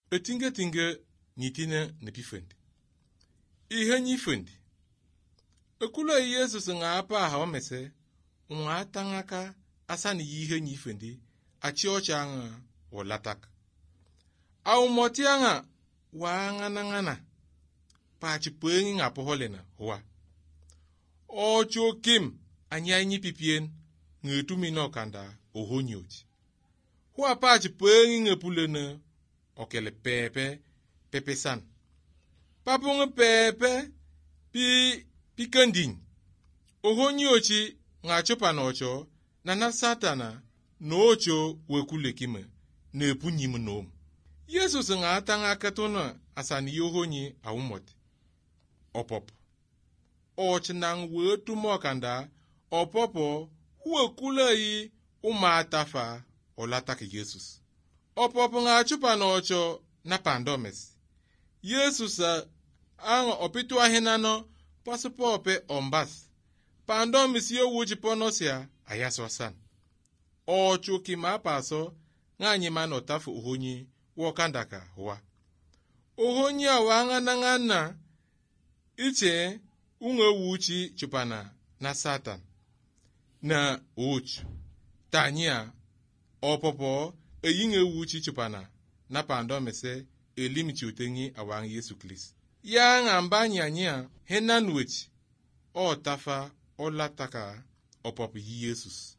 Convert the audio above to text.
Etinge nitine nepifendi. Ihe nyifendi. Ekula Yesus nga apa hawamese, nga tangaka asani ihe nyifendi, achiocha nga olatak. Au moti nga wangana pachi pengi nga poholena huwa. Ocho kim anyai nyipipien ngetumino kanda ohonyochi. Huwa pachi pengi ngepulene okele pepe san. Papunge pepe pi kanding. Ohonyochi nga chopanocho na satana nocho wekule kime nepunyimu nom. Yesus nga atanga katona asani yohonyi awumote. Opopo. Ochnang wetu mokanda opopo wekule umatafa olatake Yesus. Opopo nga chupanocho na pandomes. Yesus ang opitu ahinano pasupope ombas. Pandomes yo wujiponosia ayaswasan. Ocho kima paso nga nyimano tafu uhonyi wakandaka huwa. Uhonyi awangana iche unge wuchi chupana na Satan. Na uch. Tanya opopo eyinge wuchi chupana na pandomese elimichi utengi awang Yesu Kristo. Ya ngambanya nya henanwech o tafa o lataka opopo Yesus.